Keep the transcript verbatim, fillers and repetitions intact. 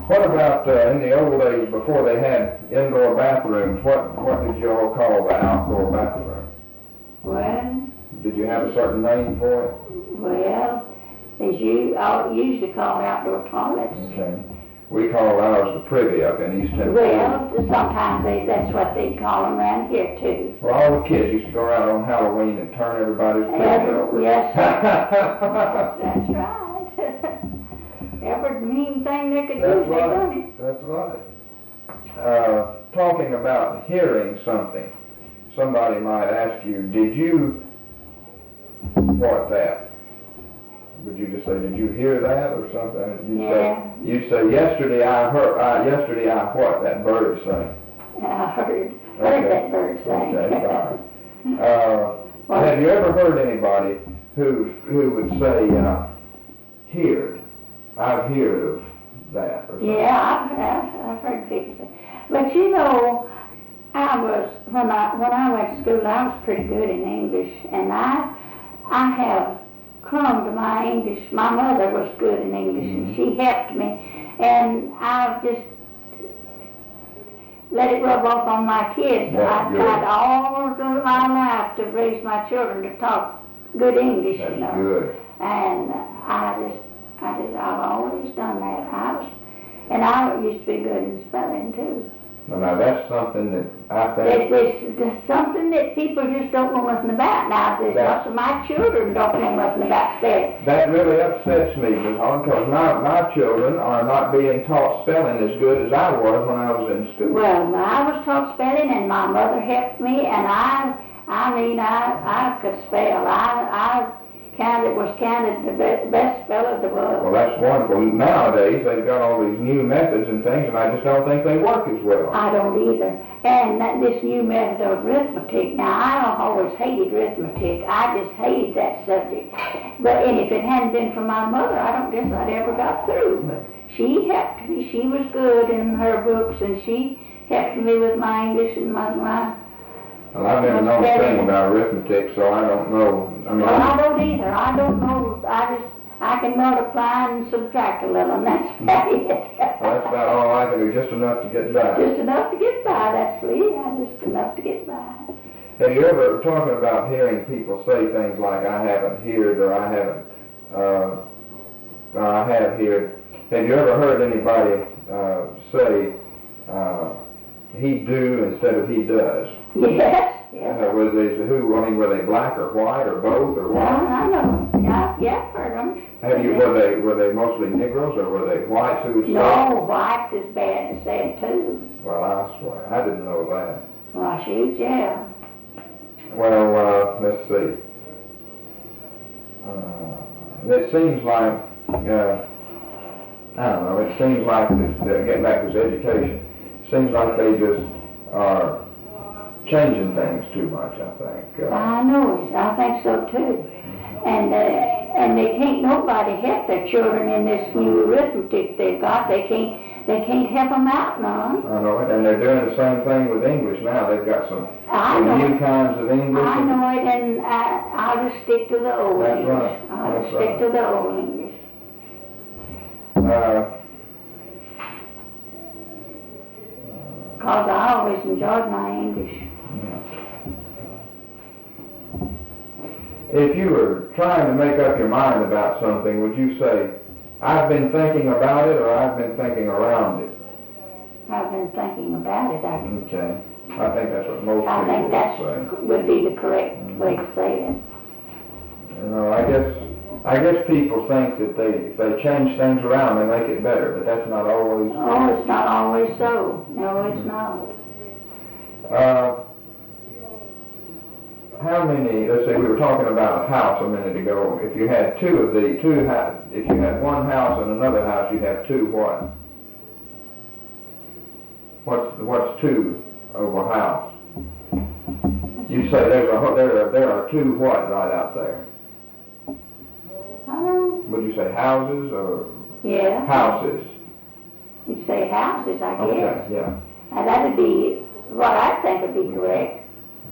What about uh, in the old days before they had indoor bathrooms? What what did you all call the outdoor bathroom? Well, Did you have a certain name for it? well, as you all usually call outdoor toilets. Okay. We call ours the privy up in East Tennessee. Well, sometimes they, that's what they call them around here too. Well, all the kids used to go around on Halloween and turn everybody's privy Every, over. yes, sir. That's right. Every mean thing they could That's do, they done right. it. That's right. Uh, talking about hearing something, somebody might ask you, did you what that? Would you just say, did you hear that or something? You'd Yeah. say, you'd say, yesterday I heard, uh, yesterday I what that bird sang. I heard, heard Okay. that bird sing. Okay, fine. Uh, Well, have you ever heard anybody who who would say, uh, heard? I've heard of that or something. yeah, I've, I've, I've heard people say. But you know, I was, when I, when I went to school, I was pretty good in English, and I, I have come to my English. My mother was good in English, Mm-hmm. and she helped me, and I've just let it rub off on my kids. That's I good. tried all of my life to raise my children to talk good English, That's you know. good. And I just, I just, I've always done that. I was, and I used to be good in spelling too. Well, now that's something that I There's, think, there's, there's something that people just don't know nothing about. Now, there's That- lots of my children don't know nothing about spelling. that really upsets me because my, my children are not being taught spelling as good as I was when I was in school. Well, I was taught spelling, and my mother helped me, and I, I mean, I, I could spell. I, I counted, was counted the be- best speller there Well, was. that's wonderful. Nowadays, they've got all these new methods and things, and I just don't think they work as well. I don't either. And that, this new method of arithmetic, now I always hated arithmetic. I just hated that subject. But and if it hadn't been for my mother, I don't guess I'd ever got through. But she helped me. She was good in her books, and she helped me with my English and my, my Well, I've never known a thing about arithmetic, so I don't know. I mean, well, I don't either. I don't know. I just, I can multiply and subtract a little, and that's about it. that's about all I can do, just enough to get by. Just enough to get by, that's Lee. I just enough to get by. Have you ever, talking about hearing people say things like, I haven't heard, or I haven't, uh, or I have heard, have you ever heard anybody uh, say, uh, he do instead of he does? Yes, yes. Uh, were they, who, I mean, were they black or white or both or Well, what? I know. Yeah, yeah, I've heard them. Have you, were they, were they mostly Negroes or were they whites who would say? No, whites is bad to say too. Well, I swear, I didn't know that. Well, shoot, yeah. Well, uh, let's see. Uh, it seems like, uh, I don't know, it seems like, this, uh, getting back to this education, it seems like they just are changing things too much, I think. Uh, I know it. I think so too. And uh, and they can't nobody help their children in this new arithmetic they've got. They can't they can't help them out none. I know it, and they're doing the same thing with English now. They've got some, I some know new it. kinds of English. I and- know it, and I, I'll just stick to the old That's English. right. I'll That's just stick right. to the old English. Uh, Because I always enjoyed my English. If you were trying to make up your mind about something, would you say, I've been thinking about it, or I've been thinking around it? I've been thinking about it. I, Okay. I think that's what most I people think would that say. would be the correct way to say it. You know, I guess, I guess people think that they, if they change things around, they make it better, but that's not always. Oh, it's not always so. No, it's not. Uh, how many, let's say we were talking about a house a minute ago. If you had two of the, two, ha- if you had one house and another house, you'd have two what? What's, what's two of a house? You say there's a, ho- there are, there are two what right out there? Oh, Would you say houses or yeah. houses? You'd say houses, I guess. Okay, yeah. Now, that'd be what I think would be correct.